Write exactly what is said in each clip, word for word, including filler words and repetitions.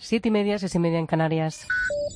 Siete y media, seis y media en Canarias.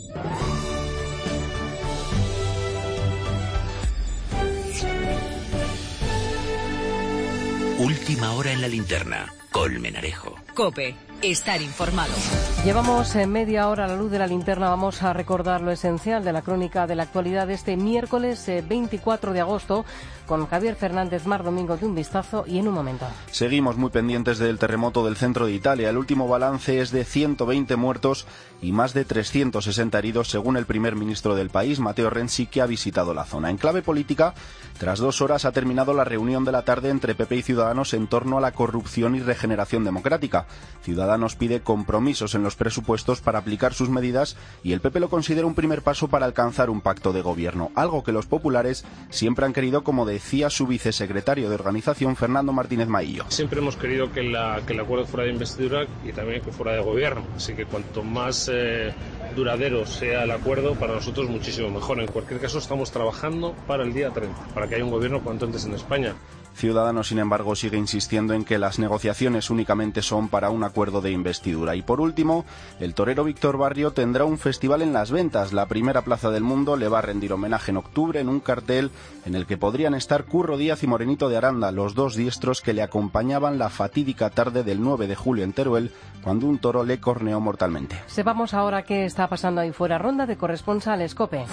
Última hora en la linterna. Colmenarejo. COPE. Estar informado. Llevamos en media hora a la luz de la linterna. Vamos a recordar lo esencial de la crónica de la actualidad de este miércoles eh, veinticuatro de agosto con Javier Fernández Mar Domingo de Un Vistazo y en un momento. Seguimos muy pendientes del terremoto del centro de Italia. El último balance es de ciento veinte muertos y más de trescientos sesenta heridos, según el primer ministro del país, Matteo Renzi, que ha visitado la zona. En clave política, tras dos horas ha terminado la reunión de la tarde entre P P y Ciudadanos en torno a la corrupción y regeneración democrática. Ciudadanos pide compromisos en los presupuestos para aplicar sus medidas y el P P lo considera un primer paso para alcanzar un pacto de gobierno, algo que los populares siempre han querido, como decía su vicesecretario de organización, Fernando Martínez Maillo. Siempre hemos querido que, la, que el acuerdo fuera de investidura y también que fuera de gobierno, así que cuanto más eh, duradero sea el acuerdo, para nosotros muchísimo mejor. En cualquier caso, estamos trabajando para el día treinta, para que haya un gobierno cuanto antes en España. Ciudadanos, sin embargo, sigue insistiendo en que las negociaciones únicamente son para un acuerdo de investidura. Y por último, el torero Víctor Barrio tendrá un festival en Las Ventas. La primera plaza del mundo le va a rendir homenaje en octubre en un cartel en el que podrían estar Curro Díaz y Morenito de Aranda, los dos diestros que le acompañaban la fatídica tarde del nueve de julio en Teruel, cuando un toro le corneó mortalmente. Sepamos ahora qué está pasando ahí fuera. Ronda de corresponsales COPE.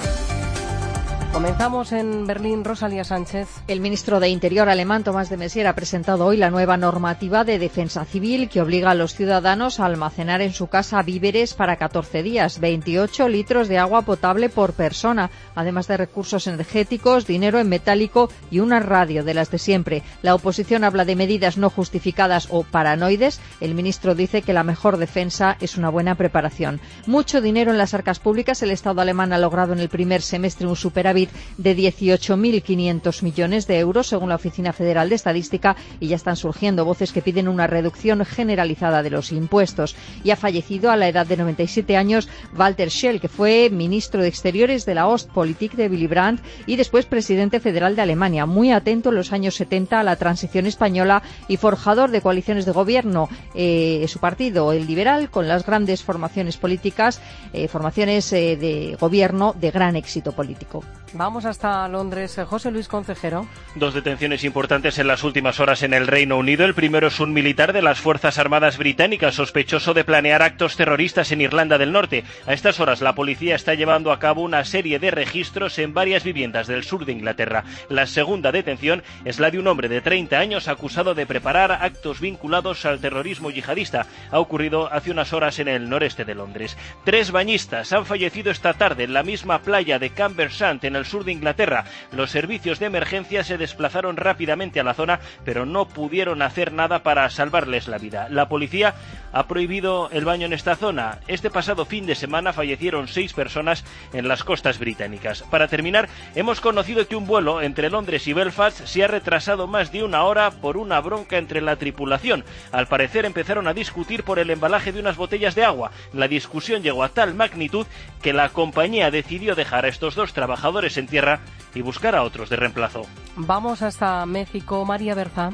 Comenzamos en Berlín. Rosalía Sánchez. El ministro de Interior alemán, Tomás de Maizière, ha presentado hoy la nueva normativa de defensa civil que obliga a los ciudadanos a almacenar en su casa víveres para catorce días, veintiocho litros de agua potable por persona, además de recursos energéticos, dinero en metálico y una radio de las de siempre. La oposición habla de medidas no justificadas o paranoides. El ministro dice que la mejor defensa es una buena preparación. Mucho dinero en las arcas públicas. El Estado alemán ha logrado en el primer semestre un superávit de dieciocho mil quinientos millones de euros, según la Oficina Federal de Estadística, y ya están surgiendo voces que piden una reducción generalizada de los impuestos. Y ha fallecido a la edad de noventa y siete años Walter Scheel, que fue ministro de Exteriores de la Ostpolitik de Willy Brandt y después presidente federal de Alemania, muy atento en los años setenta a la transición española y forjador de coaliciones de gobierno. Eh, su partido, el liberal, con las grandes formaciones políticas, eh, formaciones eh, de gobierno de gran éxito político. Vamos hasta Londres. José Luis Concejero. Dos detenciones importantes en las últimas horas en el Reino Unido. El primero es un militar de las Fuerzas Armadas británicas sospechoso de planear actos terroristas en Irlanda del Norte. A estas horas la policía está llevando a cabo una serie de registros en varias viviendas del sur de Inglaterra. La segunda detención es la de un hombre de treinta años acusado de preparar actos vinculados al terrorismo yihadista. Ha ocurrido hace unas horas en el noreste de Londres. Tres bañistas han fallecido esta tarde en la misma playa de Cambersand, en el sur de Inglaterra. Los servicios de emergencia se desplazaron rápidamente a la zona, pero no pudieron hacer nada para salvarles la vida. La policía ha prohibido el baño en esta zona. Este pasado fin de semana fallecieron seis personas en las costas británicas. Para terminar, hemos conocido que un vuelo entre Londres y Belfast se ha retrasado más de una hora por una bronca entre la tripulación. Al parecer empezaron a discutir por el embalaje de unas botellas de agua. La discusión llegó a tal magnitud que la compañía decidió dejar a estos dos trabajadores en tierra y buscar a otros de reemplazo. Vamos hasta México. María Berza.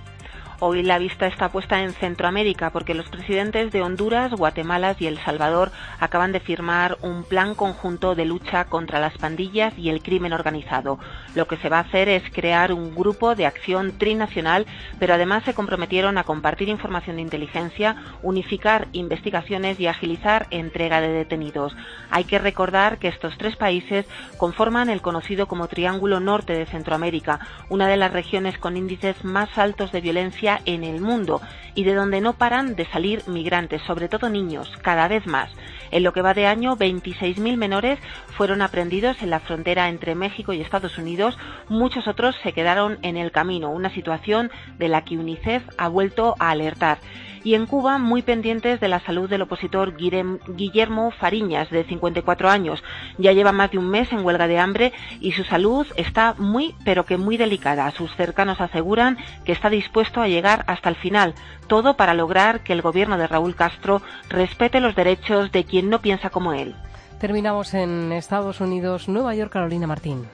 Hoy la vista está puesta en Centroamérica porque los presidentes de Honduras, Guatemala y El Salvador acaban de firmar un plan conjunto de lucha contra las pandillas y el crimen organizado. Lo que se va a hacer es crear un grupo de acción trinacional, pero además se comprometieron a compartir información de inteligencia, unificar investigaciones y agilizar entrega de detenidos. Hay que recordar que estos tres países conforman el conocido como Triángulo Norte de Centroamérica, una de las regiones con índices más altos de violencia en el mundo y de donde no paran de salir migrantes, sobre todo niños, cada vez más. En lo que va de año, veintiséis mil menores fueron aprehendidos en la frontera entre México y Estados Unidos. Muchos otros se quedaron en el camino, una situación de la que UNICEF ha vuelto a alertar. Y en Cuba, muy pendientes de la salud del opositor Guillermo Fariñas, de cincuenta y cuatro años. Ya lleva más de un mes en huelga de hambre y su salud está muy, pero que muy delicada. Sus cercanos aseguran que está dispuesto a llegar hasta el final, todo para lograr que el gobierno de Raúl Castro respete los derechos de quien no piensa como él. Terminamos en Estados Unidos, Nueva York. Carolina Martín.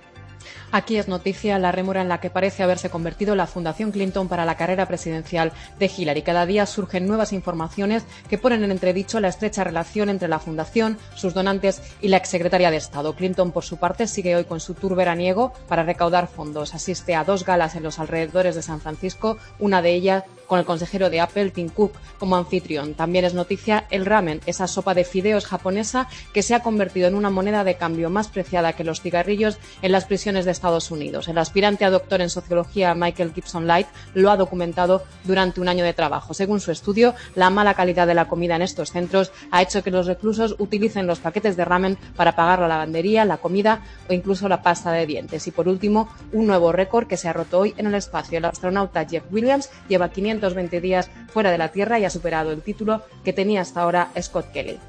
Aquí es noticia la rémora en la que parece haberse convertido la Fundación Clinton para la carrera presidencial de Hillary. Cada día surgen nuevas informaciones que ponen en entredicho la estrecha relación entre la Fundación, sus donantes y la exsecretaria de Estado. Clinton, por su parte, sigue hoy con su tour veraniego para recaudar fondos. Asiste a dos galas en los alrededores de San Francisco, una de ellas con el consejero de Apple, Tim Cook, como anfitrión. También es noticia el ramen, esa sopa de fideos japonesa que se ha convertido en una moneda de cambio más preciada que los cigarrillos en las prisiones de Estados Unidos. El aspirante a doctor en sociología Michael Gibson Light lo ha documentado durante un año de trabajo. Según su estudio, la mala calidad de la comida en estos centros ha hecho que los reclusos utilicen los paquetes de ramen para pagar la lavandería, la comida o incluso la pasta de dientes. Y por último, un nuevo récord que se ha roto hoy en el espacio. El astronauta Jeff Williams lleva quinientos veinte días fuera de la Tierra y ha superado el título que tenía hasta ahora Scott Kelly.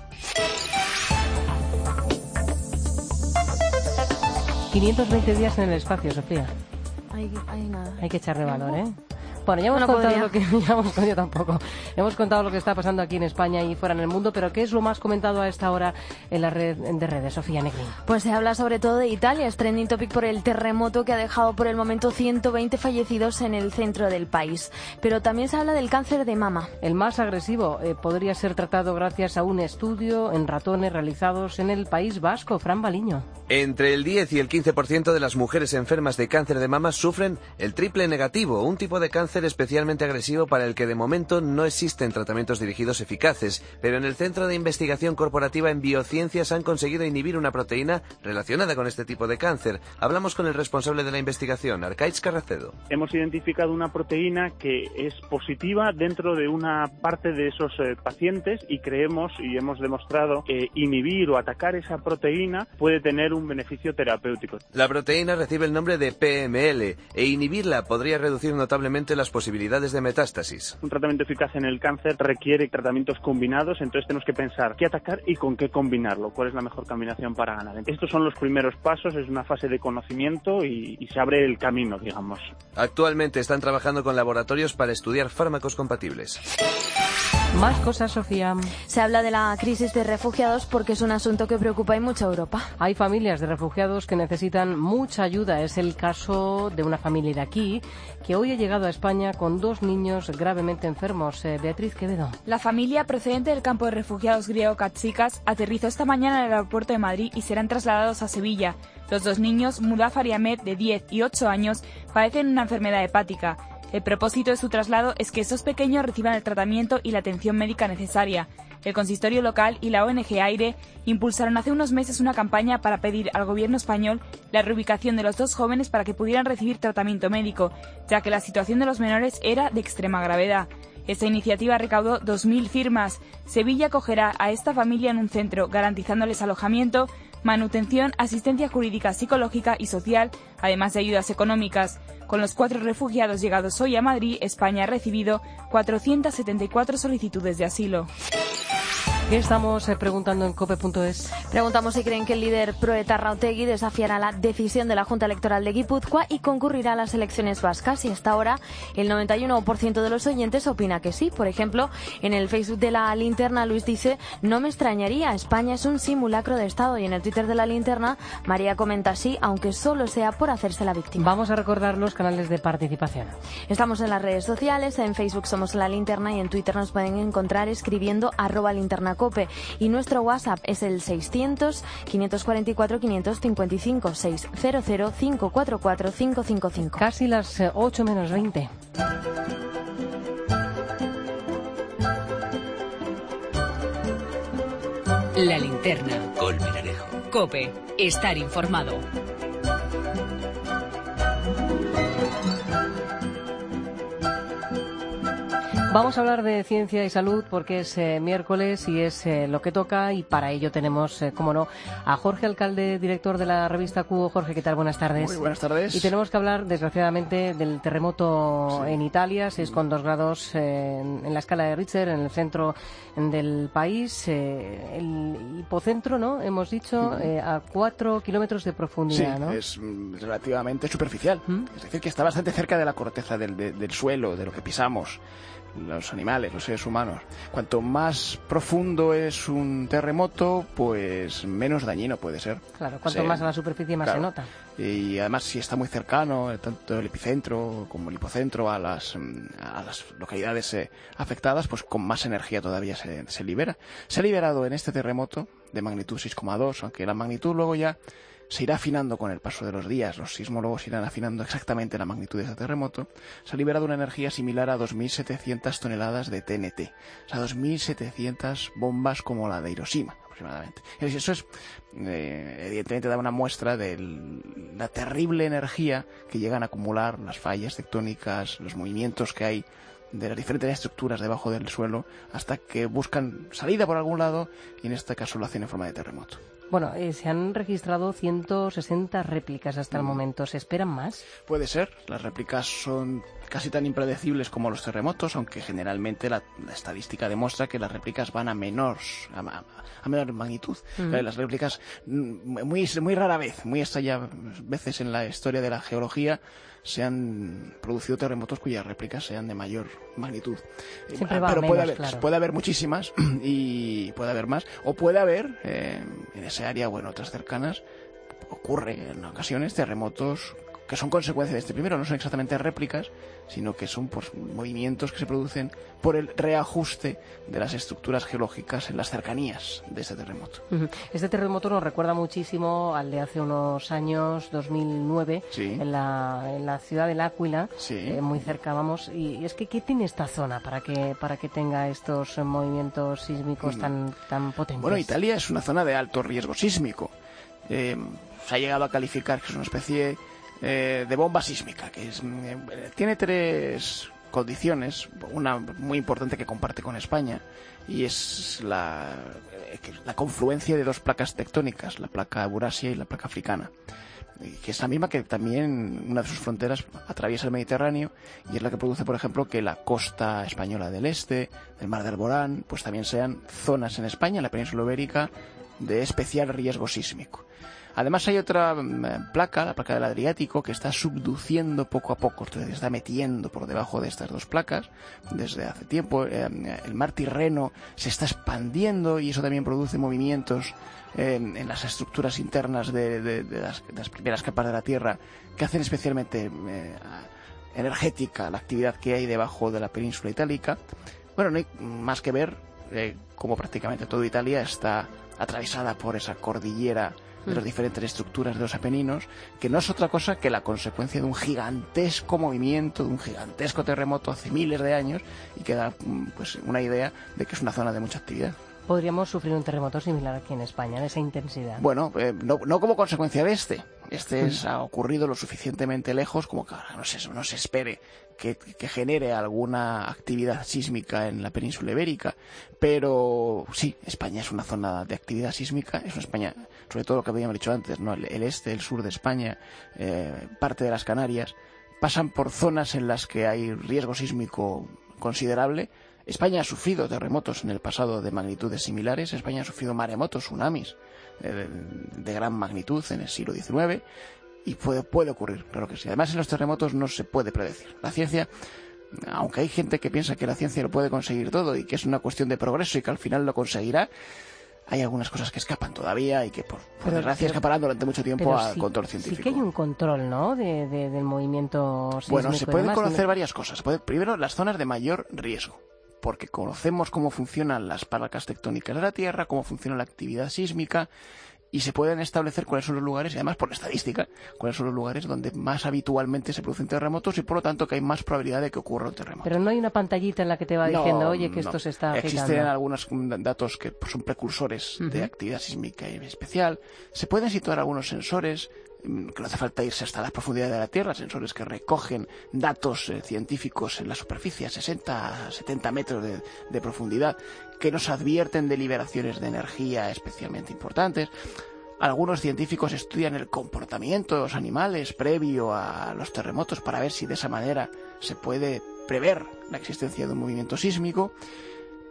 quinientos veinte días en el espacio, Sofía. Hay, hay, nada. Hay que echarle valor, ¿eh? Bueno, ya hemos no contado podría. lo que ya hemos, yo tampoco. Hemos contado lo que está pasando aquí en España y fuera en el mundo, pero ¿qué es lo más comentado a esta hora en la red de redes, Sofía Negrín? Pues se habla sobre todo de Italia, es trending topic por el terremoto que ha dejado por el momento ciento veinte fallecidos en el centro del país. Pero también se habla del cáncer de mama. El más agresivo eh, podría ser tratado gracias a un estudio en ratones realizados en el País Vasco. Fran Baliño. Entre el diez y el quince por ciento de las mujeres enfermas de cáncer de mama sufren el triple negativo, un tipo de cáncer especialmente agresivo para el que de momento no existen tratamientos dirigidos eficaces, pero en el Centro de Investigación Corporativa en Biociencias han conseguido inhibir una proteína relacionada con este tipo de cáncer. Hablamos con el responsable de la investigación, Arcaiz Carracedo. Hemos identificado una proteína que es positiva dentro de una parte de esos eh, pacientes y creemos y hemos demostrado que inhibir o atacar esa proteína puede tener un beneficio terapéutico. La proteína recibe el nombre de P M L e inhibirla podría reducir notablemente las posibilidades de metástasis. Un tratamiento eficaz en el cáncer requiere tratamientos combinados, entonces tenemos que pensar qué atacar y con qué combinarlo, cuál es la mejor combinación para ganar. Estos son los primeros pasos, es una fase de conocimiento y, y se abre el camino, digamos. Actualmente están trabajando con laboratorios para estudiar fármacos compatibles. Más cosas, Sofía. Se habla de la crisis de refugiados porque es un asunto que preocupa y mucho a Europa. Hay familias de refugiados que necesitan mucha ayuda. Es el caso de una familia de aquí que hoy ha llegado a España con dos niños gravemente enfermos. Eh, Beatriz Quevedo. La familia procedente del campo de refugiados griego Katsikas aterrizó esta mañana en el aeropuerto de Madrid y serán trasladados a Sevilla. Los dos niños, Mudafar y Ahmed, de diez y ocho años, padecen una enfermedad hepática. El propósito de su traslado es que estos pequeños reciban el tratamiento y la atención médica necesaria. El consistorio local y la O N G AIRE impulsaron hace unos meses una campaña para pedir al gobierno español la reubicación de los dos jóvenes para que pudieran recibir tratamiento médico, ya que la situación de los menores era de extrema gravedad. Esta iniciativa recaudó dos mil firmas. Sevilla acogerá a esta familia en un centro, garantizándoles alojamiento, manutención, asistencia jurídica, psicológica y social, además de ayudas económicas. Con los cuatro refugiados llegados hoy a Madrid, España ha recibido cuatrocientas setenta y cuatro solicitudes de asilo. ¿Qué estamos eh, preguntando en cope punto es? Preguntamos si creen que el líder proetarra Otegi desafiará la decisión de la Junta Electoral de Guipúzcoa y concurrirá a las elecciones vascas. Y hasta ahora el noventa y uno por ciento de los oyentes opina que sí. Por ejemplo, en el Facebook de la Linterna, Luis dice: no me extrañaría, España es un simulacro de Estado. Y en el Twitter de la Linterna, María comenta sí, aunque solo sea por hacerse la víctima. Vamos a recordar los canales de participación. Estamos en las redes sociales, en Facebook somos La Linterna y en Twitter nos pueden encontrar escribiendo arroba linterna cope. Y nuestro WhatsApp es el seiscientos, quinientos cuarenta y cuatro, quinientos cincuenta y cinco, seiscientos, cinco cuatro cuatro, cinco cinco cinco. Casi las eh, ocho menos veinte. La Linterna. Con Menarejo. COPE. Estar informado. Vamos a hablar de ciencia y salud porque es eh, miércoles y es eh, lo que toca, y para ello tenemos, eh, como no, a Jorge Alcalde, director de la revista Cubo. Jorge, ¿qué tal? Buenas tardes. Muy buenas tardes. Y tenemos que hablar, desgraciadamente, del terremoto sí. en Italia, seis coma dos grados eh, en, en la escala de Richter, en el centro del país. Eh, el hipocentro, ¿no? Hemos dicho, eh, a cuatro kilómetros de profundidad, sí, ¿no? es mm, relativamente superficial. ¿Mm? Es decir, que está bastante cerca de la corteza del, de, del suelo, de lo que pisamos. los animales, los seres humanos. Cuanto más profundo es un terremoto, pues menos dañino puede ser. Claro, cuanto sí. más a la superficie más claro. se nota. Y además si está muy cercano, tanto el epicentro como el hipocentro a las, a las localidades eh, afectadas, pues con más energía todavía se, se libera. Se ha liberado en este terremoto de magnitud seis coma dos, aunque la magnitud luego ya se irá afinando con el paso de los días. Los sismólogos irán afinando exactamente la magnitud de este terremoto. Se ha liberado una energía similar a dos mil setecientas toneladas de T N T. O sea, dos mil setecientas bombas como la de Hiroshima, aproximadamente. Eso es, eh, evidentemente, da una muestra de la terrible energía que llegan a acumular las fallas tectónicas, los movimientos que hay de las diferentes estructuras debajo del suelo, hasta que buscan salida por algún lado, y en este caso lo hacen en forma de terremoto. Bueno, eh, se han registrado ciento sesenta réplicas hasta el Mm. momento. ¿Se esperan más? Puede ser. Las réplicas son casi tan impredecibles como los terremotos, aunque generalmente la, la estadística demuestra que las réplicas van a menor, a, a, a menor magnitud. Mm. Eh, Las réplicas, mm, muy, muy rara vez, muy hasta ya veces en la historia de la geología, se han producido terremotos cuyas réplicas sean de mayor magnitud. Siempre va Pero a puede, menos, haber, claro. puede haber muchísimas y puede haber más. O puede haber, eh, en ese área o en otras cercanas, ocurre en ocasiones terremotos que son consecuencia de este primero. No son exactamente réplicas, sino que son pues, movimientos que se producen por el reajuste de las estructuras geológicas en las cercanías de este terremoto. Ujú. Este terremoto nos recuerda muchísimo al de hace unos años, dos mil nueve, Sí. en, la, en la ciudad del Áquila, Sí. eh, muy cerca, vamos. Y es que, ¿qué tiene esta zona para que para que tenga estos eh, movimientos sísmicos Mm. tan, tan potentes? Bueno, Italia es una zona de alto riesgo sísmico. Eh, se ha llegado a calificar que es una especie eh, de bomba sísmica, que es, eh, tiene tres condiciones, una muy importante que comparte con España, y es la, eh, la confluencia de dos placas tectónicas, la placa eurasia y la placa africana, que es la misma que también una de sus fronteras atraviesa el Mediterráneo, y es la que produce, por ejemplo, que la costa española del este, del Mar del Alborán, pues también sean zonas en España, en la península ibérica, de especial riesgo sísmico. Además hay otra mm, placa, la placa del Adriático, que está subduciendo poco a poco, se está metiendo por debajo de estas dos placas desde hace tiempo. Eh, el mar Tirreno se está expandiendo y eso también produce movimientos eh, en las estructuras internas de, de, de, las, de las primeras capas de la Tierra, que hacen especialmente eh, energética la actividad que hay debajo de la península itálica. Bueno, no hay más que ver eh, cómo prácticamente toda Italia está atravesada por esa cordillera de las diferentes estructuras de los Apeninos, que no es otra cosa que la consecuencia de un gigantesco movimiento, de un gigantesco terremoto hace miles de años, y que da pues una idea de que es una zona de mucha actividad. ¿Podríamos sufrir un terremoto similar aquí en España, de esa intensidad? Bueno, eh, no, no como consecuencia de este. Este es, ha ocurrido lo suficientemente lejos como que ahora no se, no se espere que, que genere alguna actividad sísmica en la península ibérica. Pero sí, España es una zona de actividad sísmica, es una España, sobre todo lo que habíamos dicho antes, ¿no? El, el este, el sur de España, eh, parte de las Canarias, pasan por zonas en las que hay riesgo sísmico considerable. España ha sufrido terremotos en el pasado de magnitudes similares. España ha sufrido maremotos, tsunamis eh, de, de gran magnitud en el siglo diecinueve, y puede, puede ocurrir, claro que sí. Además, en los terremotos no se puede predecir. La ciencia, aunque hay gente que piensa que la ciencia lo puede conseguir todo y que es una cuestión de progreso y que al final lo conseguirá, hay algunas cosas que escapan todavía y que por, por Pero- desgracia pero- escaparán durante mucho tiempo Pero al sí- control Sí científico. que hay un control, ¿no?, de, de- del movimiento sísmico. Bueno, se y pueden demás. conocer varias cosas. Se puede- primero, las zonas de mayor riesgo, porque conocemos cómo funcionan las placas tectónicas de la Tierra, cómo funciona la actividad sísmica, y se pueden establecer cuáles son los lugares, y además por estadística, cuáles son los lugares donde más habitualmente se producen terremotos y por lo tanto que hay más probabilidad de que ocurra un terremoto. Pero no hay una pantallita en la que te va No, diciendo, oye, que no. esto se está agitando. Existen algunos mm, datos que pues, son precursores Ujú. de actividad sísmica especial. Se pueden situar algunos sensores, mm, que no hace falta irse hasta la profundidad de la Tierra, sensores que recogen datos eh, científicos en la superficie a sesenta, setenta metros de, de profundidad, que nos advierten de liberaciones de energía especialmente importantes. Algunos científicos estudian el comportamiento de los animales previo a los terremotos para ver si de esa manera se puede prever la existencia de un movimiento sísmico.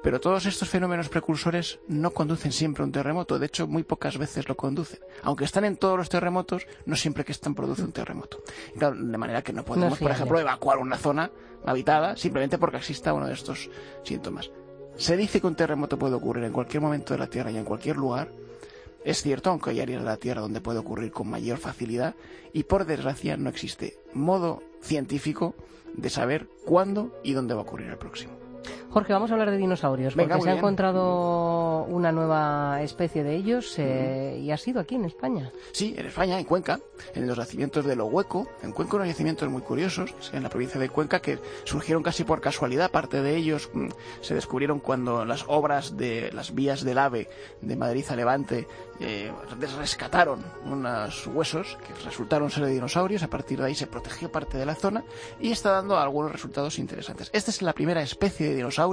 Pero todos estos fenómenos precursores no conducen siempre a un terremoto, de hecho muy pocas veces lo conducen. Aunque están en todos los terremotos, no siempre que están produce un terremoto. Y claro, de manera que no podemos, no por ejemplo, evacuar una zona habitada simplemente porque exista uno de estos síntomas. Se dice que un terremoto puede ocurrir en cualquier momento de la Tierra y en cualquier lugar. Es cierto, aunque hay áreas de la Tierra donde puede ocurrir con mayor facilidad, y por desgracia no existe modo científico de saber cuándo y dónde va a ocurrir el próximo. Jorge, vamos a hablar de dinosaurios, porque Venga, se ha bien. encontrado una nueva especie de ellos eh, mm. y ha sido aquí en España. Sí, en España, en Cuenca, en los yacimientos de Lo Hueco. En Cuenca unos yacimientos muy curiosos, en la provincia de Cuenca, que surgieron casi por casualidad. Parte de ellos mm, se descubrieron cuando las obras de las vías del AVE de Madrid a Levante eh, rescataron unos huesos que resultaron ser de dinosaurios. A partir de ahí se protegió parte de la zona y está dando algunos resultados interesantes. Esta es la primera especie de dinosaurio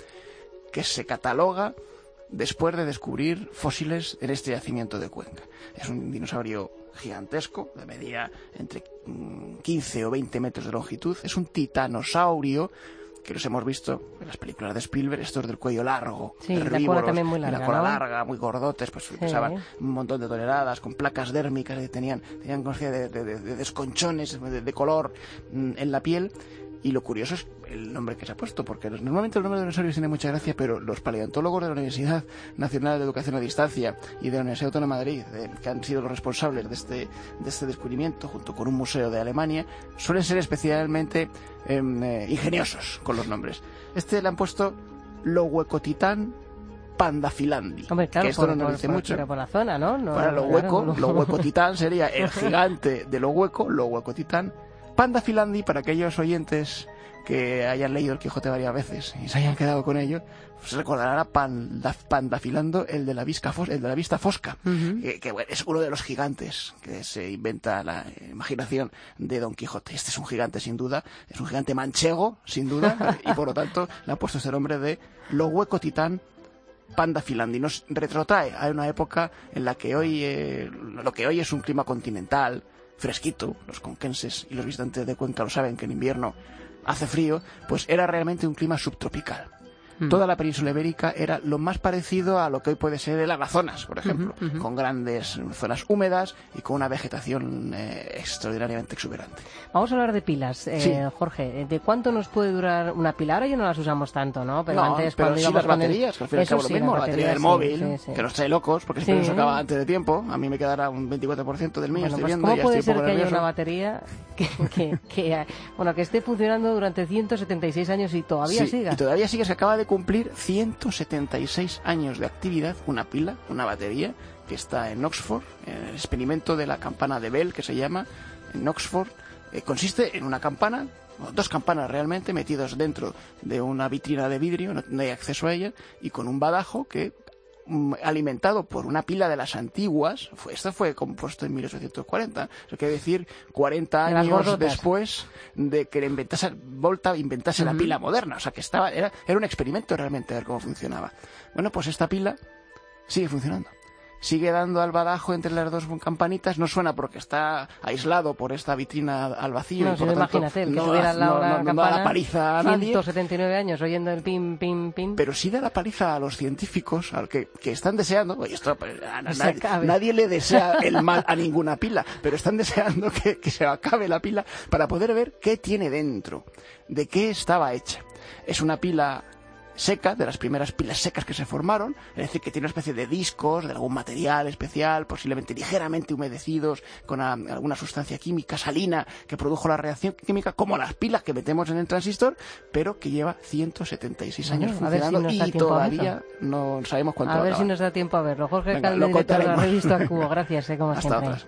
que se cataloga después de descubrir fósiles en este yacimiento de Cuenca. Es un dinosaurio gigantesco, de medida entre quince o veinte metros de longitud. Es un titanosaurio que los hemos visto en las películas de Spielberg, estos del cuello largo, sí, la cola también muy larga, la cola ¿no? larga, muy gordotes, pues sí. Pesaban un montón de toneladas, con placas dérmicas que tenían, tenían de, de, de, de desconchones de, de color en la piel. Y lo curioso es el nombre que se ha puesto, porque normalmente el nombre de dinosaurios tiene mucha gracia, pero los paleontólogos de la Universidad Nacional de Educación a Distancia y de la Universidad Autónoma de Madrid, eh, que han sido los responsables de este, de este descubrimiento, junto con un museo de Alemania, suelen ser especialmente eh, eh, ingeniosos con los nombres. Este le han puesto Lohuecotitán pandafilandi. Hombre, claro, que esto por, no nos por, dice por, mucho. Pero por la zona, ¿no? no Para lo claro, hueco, no. lo huecotitán sería el gigante de lo hueco, lo huecotitán. Pandafilandi, para aquellos oyentes que hayan leído el Quijote varias veces y se hayan quedado con ello, se recordarán a Panda, Pandafilando, el de la, visca, el de la vista fosca, uh-huh. que, que bueno, es uno de los gigantes que se inventa la imaginación de Don Quijote. Este es un gigante sin duda, es un gigante manchego sin duda, y por lo tanto le han puesto ese nombre de lo hueco titán Pandafilandi. Nos retrotrae a una época en la que hoy eh, lo que hoy es un clima continental fresquito, los conquenses y los visitantes de Cuenca lo saben que en invierno hace frío, pues era realmente un clima subtropical. Mm. Toda la península ibérica era lo más parecido a lo que hoy puede ser el Amazonas, por ejemplo, uh-huh, uh-huh. con grandes zonas húmedas y con una vegetación eh, extraordinariamente exuberante. Vamos a hablar de pilas, eh, sí. Jorge. ¿De cuánto nos puede durar una pila? Ahora ya no las usamos tanto, ¿no? Pero no, antes pero cuando sí las baterías, el... que al fin y al cabo lo mismo, la batería del sí, móvil, sí, sí. que nos trae locos, porque siempre sí. nos acaba antes de tiempo. A mí me quedará un veinticuatro por ciento del mío, bueno, estoy pues viendo, ¿cómo ya puede estoy ser un poco que nervioso. haya una batería que, que, que, bueno, que esté funcionando durante ciento setenta y seis años y todavía sí, siga? Y todavía sigue, se acaba de cumplir ciento setenta y seis años de actividad, una pila, una batería, que está en Oxford, en el experimento de la campana de Bell, que se llama, en Oxford. Eh, consiste en una campana, dos campanas realmente, metidos dentro de una vitrina de vidrio, no, no hay acceso a ella, y con un badajo que, mm, alimentado por una pila de las antiguas, fue, esto fue compuesto en mil ochocientos cuarenta, eso quiere decir cuarenta años después de que inventase, Volta inventase uh-huh. la pila moderna, o sea que estaba, era, era un experimento realmente a ver cómo funcionaba. Bueno, pues esta pila sigue funcionando. Sigue dando al badajo entre las dos campanitas, no suena porque está aislado por esta vitrina al vacío. No, y si por no, lo tanto, imagínate, el que no, estuviera al lado no, de la no, campana, no da paliza a nadie. ciento setenta y nueve años oyendo el pim, pim, pim. Pero sí da la paliza a los científicos, al que, que están deseando, oye, esto, a, a, nadie, nadie le desea el mal a ninguna pila, pero están deseando que, que se acabe la pila para poder ver qué tiene dentro, de qué estaba hecha. Es una pila seca, de las primeras pilas secas que se formaron, es decir, que tiene una especie de discos de algún material especial, posiblemente ligeramente humedecidos con a, alguna sustancia química salina que produjo la reacción química, como las pilas que metemos en el transistor, pero que lleva ciento setenta y seis años bueno, funcionando si y todavía no sabemos cuánto a va a ver acabar. si nos da tiempo a verlo. Jorge Calde, director de la revista Cubo, gracias, eh, como Hasta siempre. Otras.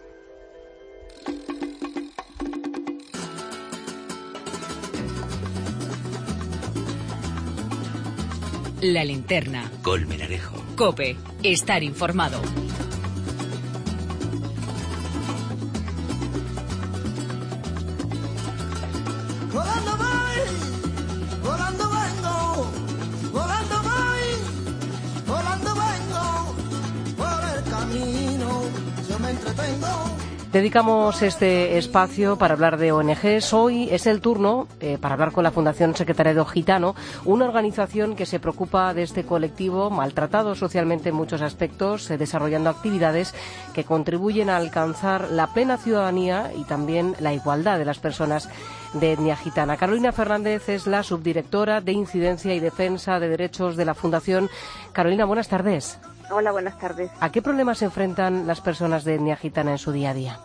La linterna. Colmenarejo. COPE. Estar informado. Volando voy, volando vengo, volando voy, volando vengo, por el camino yo me entretengo. Dedicamos este espacio para hablar de O N Ges. Hoy es el turno eh, para hablar con la Fundación Secretariado Gitano, una organización que se preocupa de este colectivo maltratado socialmente en muchos aspectos, eh, desarrollando actividades que contribuyen a alcanzar la plena ciudadanía y también la igualdad de las personas de etnia gitana. Carolina Fernández es la subdirectora de Incidencia y Defensa de Derechos de la Fundación. Carolina, buenas tardes. Hola, buenas tardes. ¿A qué problemas se enfrentan las personas de etnia gitana en su día a día?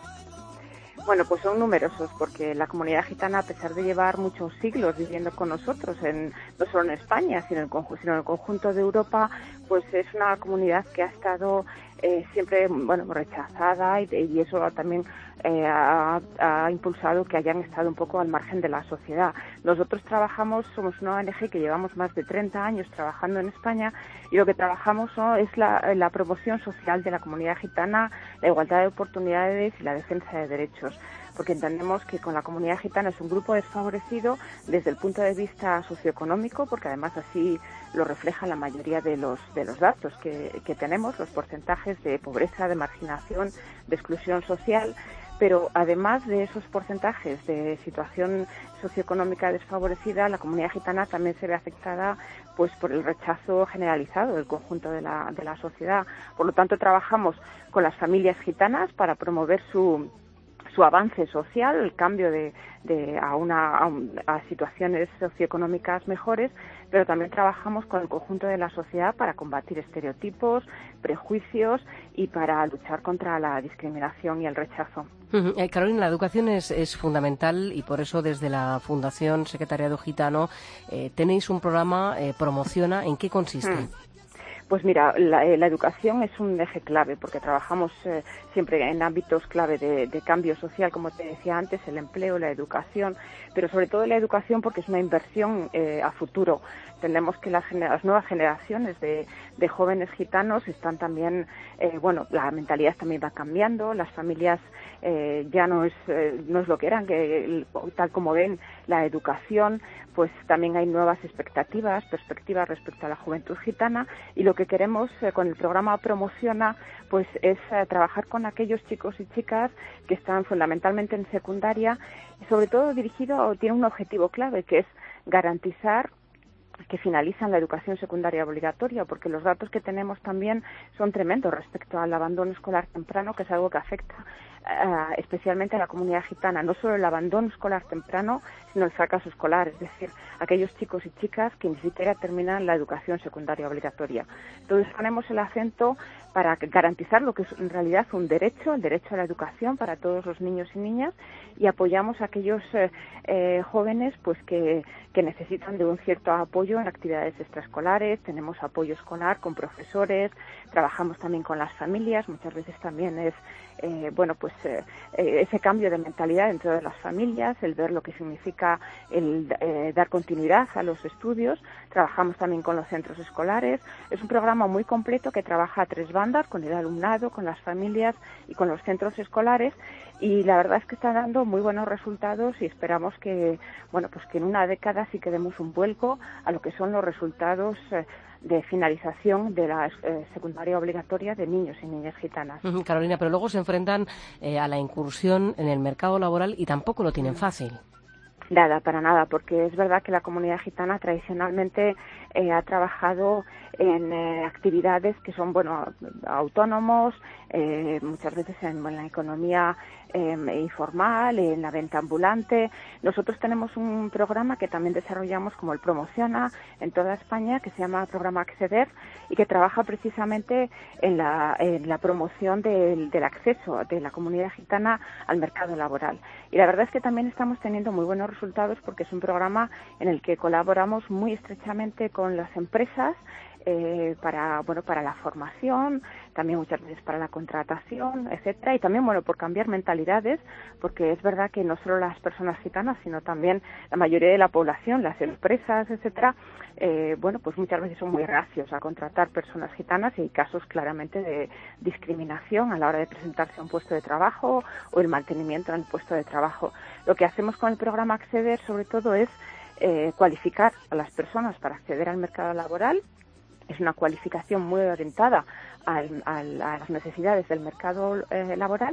Bueno, pues son numerosos, porque la comunidad gitana, a pesar de llevar muchos siglos viviendo con nosotros, en, no solo en España, sino en, el, sino en el conjunto de Europa, pues es una comunidad que ha estado eh, siempre, bueno, rechazada y, y eso también eh, ha, ha impulsado que hayan estado un poco al margen de la sociedad. Nosotros trabajamos, somos una O N Ge que llevamos más de treinta años trabajando en España y lo que trabajamos, ¿no?, es la, la promoción social de la comunidad gitana, la igualdad de oportunidades y la defensa de derechos, porque entendemos que con la comunidad gitana es un grupo desfavorecido desde el punto de vista socioeconómico, porque además así lo refleja la mayoría de los de los datos que, que tenemos, los porcentajes de pobreza, de marginación, de exclusión social. Pero además de esos porcentajes de situación socioeconómica desfavorecida, la comunidad gitana también se ve afectada pues por el rechazo generalizado del conjunto de la, de la sociedad. Por lo tanto, trabajamos con las familias gitanas para promover su su avance social, el cambio de, de a, una, a, un, a situaciones socioeconómicas mejores, pero también trabajamos con el conjunto de la sociedad para combatir estereotipos, prejuicios y para luchar contra la discriminación y el rechazo. Uh-huh. Eh, Carolina, la educación es, es fundamental y por eso desde la Fundación Secretariado Gitano eh, tenéis un programa, eh, Promociona. ¿En qué consiste? Uh-huh. Pues mira, la, la educación es un eje clave porque trabajamos eh, siempre en ámbitos clave de, de cambio social, como te decía antes, el empleo, la educación, pero sobre todo la educación porque es una inversión eh, a futuro. Entendemos que las, las nuevas generaciones de, de jóvenes gitanos están también, eh, bueno, la mentalidad también va cambiando, las familias eh, ya no es, eh, no es lo que eran, que tal como ven la educación, pues también hay nuevas expectativas, perspectivas respecto a la juventud gitana y lo que queremos eh, con el programa Promociona pues es eh, trabajar con aquellos chicos y chicas que están fundamentalmente en secundaria y sobre todo dirigido o tiene un objetivo clave que es garantizar que finalizan la educación secundaria obligatoria, porque los datos que tenemos también son tremendos respecto al abandono escolar temprano, que es algo que afecta uh, especialmente a la comunidad gitana, no solo el abandono escolar temprano, sino el fracaso escolar, es decir, aquellos chicos y chicas que ni siquiera terminan la educación secundaria obligatoria. Entonces ponemos el acento para garantizar lo que es en realidad un derecho, el derecho a la educación para todos los niños y niñas, y apoyamos a aquellos eh, eh, jóvenes pues que, que necesitan de un cierto apoyo en actividades extraescolares. Tenemos apoyo escolar con profesores, trabajamos también con las familias, muchas veces también es eh, bueno pues eh, ese cambio de mentalidad dentro de las familias, el ver lo que significa el eh, dar continuidad a los estudios. Trabajamos también con los centros escolares. Es un programa muy completo que trabaja a tres bandas, con el alumnado, con las familias y con los centros escolares, y la verdad es que está dando muy buenos resultados y esperamos que, bueno, pues que en una década sí que demos un vuelco a lo que son los resultados eh, de finalización de la eh, secundaria obligatoria de niños y niñas gitanas. Carolina, pero luego se enfrentan eh, a la incursión en el mercado laboral y tampoco lo tienen fácil. Nada, para nada, porque es verdad que la comunidad gitana tradicionalmente eh, ha trabajado en eh, actividades que son, bueno, autónomos, eh, muchas veces en, en la economía eh, informal, en la venta ambulante. Nosotros tenemos un programa que también desarrollamos como el Promociona en toda España, que se llama Programa Acceder y que trabaja precisamente en la, en la promoción del, del acceso de la comunidad gitana al mercado laboral. Y la verdad es que también estamos teniendo muy buenos resultados porque es un programa en el que colaboramos muy estrechamente con las empresas eh, para bueno para la formación, también muchas veces para la contratación, etcétera, y también bueno por cambiar mentalidades, porque es verdad que no solo las personas gitanas, sino también la mayoría de la población, las empresas, etcétera, eh, bueno pues muchas veces son muy reacios a contratar personas gitanas y hay casos claramente de discriminación a la hora de presentarse a un puesto de trabajo o el mantenimiento en el puesto de trabajo. Lo que hacemos con el programa Acceder sobre todo es eh, cualificar a las personas para acceder al mercado laboral. Es una cualificación muy orientada al, al, a las necesidades del mercado eh, laboral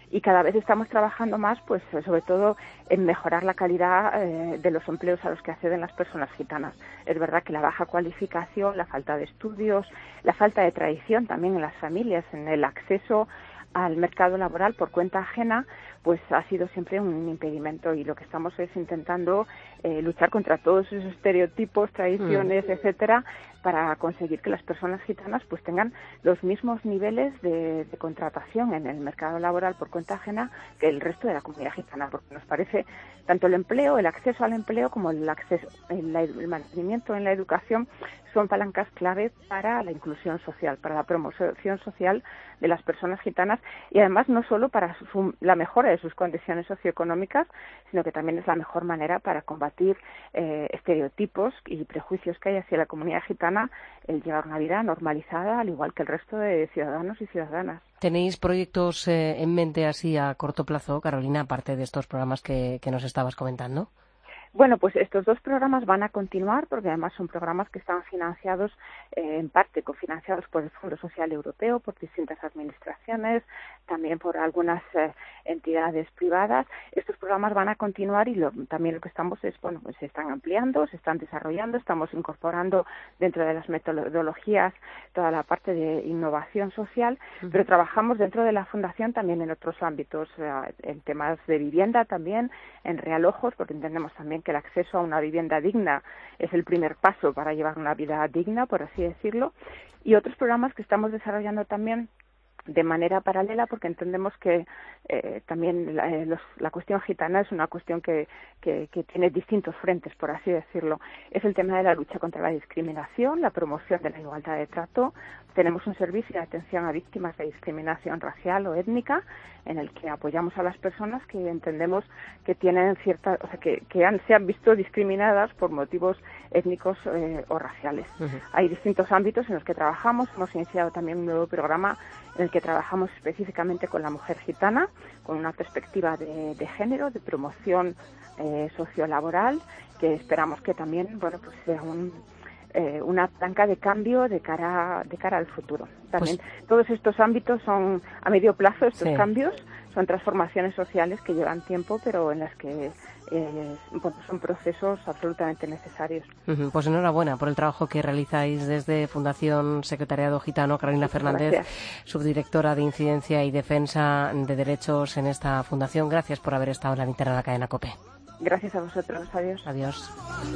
y cada vez estamos trabajando más, pues sobre todo en mejorar la calidad eh, de los empleos a los que acceden las personas gitanas. Es verdad que la baja cualificación, la falta de estudios, la falta de tradición también en las familias, en el acceso al mercado laboral por cuenta ajena, pues ha sido siempre un impedimento, y lo que estamos es intentando eh, luchar contra todos esos estereotipos, tradiciones, mm. etcétera, para conseguir que las personas gitanas pues tengan los mismos niveles de, de contratación en el mercado laboral por cuenta ajena que el resto de la comunidad gitana, porque nos parece tanto el empleo, el acceso al empleo como el acceso, el, el mantenimiento en la educación son palancas clave para la inclusión social, para la promoción social de las personas gitanas, y además no solo para su, la mejora de sus condiciones socioeconómicas, sino que también es la mejor manera para combatir eh, estereotipos y prejuicios que hay hacia la comunidad gitana, el llevar una vida normalizada al igual que el resto de ciudadanos y ciudadanas. ¿Tenéis proyectos eh, en mente así a corto plazo, Carolina, aparte de estos programas que, que nos estabas comentando? Bueno, pues estos dos programas van a continuar, porque además son programas que están financiados, eh, en parte cofinanciados por el Fondo Social Europeo, por distintas administraciones, también por algunas eh, entidades privadas. Estos programas van a continuar, y lo, también lo que estamos es, bueno, pues se están ampliando, se están desarrollando, estamos incorporando dentro de las metodologías toda la parte de innovación social, uh-huh. pero trabajamos dentro de la Fundación también en otros ámbitos, eh, en temas de vivienda también, en realojos, porque entendemos también que el acceso a una vivienda digna es el primer paso para llevar una vida digna, por así decirlo, y otros programas que estamos desarrollando también de manera paralela, porque entendemos que eh, también la, eh, los, la cuestión gitana es una cuestión que, que, que tiene distintos frentes, por así decirlo. Es el tema de la lucha contra la discriminación, la promoción de la igualdad de trato. Tenemos un servicio de atención a víctimas de discriminación racial o étnica, en el que apoyamos a las personas que entendemos que tienen cierta, o sea, que, que han, se han visto discriminadas por motivos étnicos eh, o raciales. Uh-huh. Hay distintos ámbitos en los que trabajamos. Hemos iniciado también un nuevo programa en el que trabajamos específicamente con la mujer gitana, con una perspectiva de, de género, de promoción eh, sociolaboral, que esperamos que también, bueno, pues sea un Eh, una palanca de cambio de cara de cara al futuro. También pues, todos estos ámbitos son a medio plazo, estos sí. cambios son transformaciones sociales que llevan tiempo, pero en las que eh, bueno, son procesos absolutamente necesarios. Uh-huh. Pues enhorabuena por el trabajo que realizáis desde Fundación Secretariado Gitano. Carolina Muchas Fernández, gracias. Subdirectora de Incidencia y Defensa de Derechos en esta fundación. Gracias por haber estado en la linterna de la cadena COPE. Gracias a vosotros. Adiós. Adiós.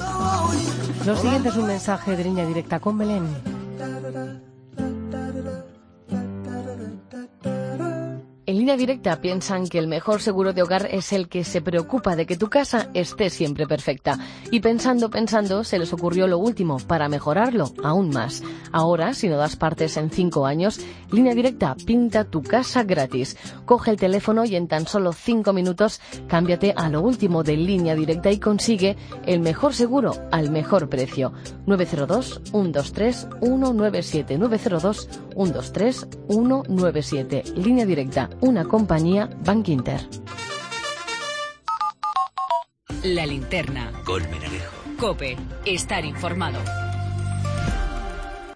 Lo siguiente es un mensaje de Línea Directa con Belén. En Línea Directa piensan que el mejor seguro de hogar es el que se preocupa de que tu casa esté siempre perfecta. Y pensando, pensando, se les ocurrió lo último para mejorarlo aún más. Ahora, si no das partes en cinco años, Línea Directa pinta tu casa gratis. Coge el teléfono y en tan solo cinco minutos cámbiate a lo último de Línea Directa y consigue el mejor seguro al mejor precio. nueve cero dos, uno dos tres, uno nueve siete. nueve cero dos, uno dos tres, uno nueve siete. Línea Directa. Una compañía Bankinter. La linterna. Colmenarejo. COPE. Estar informado.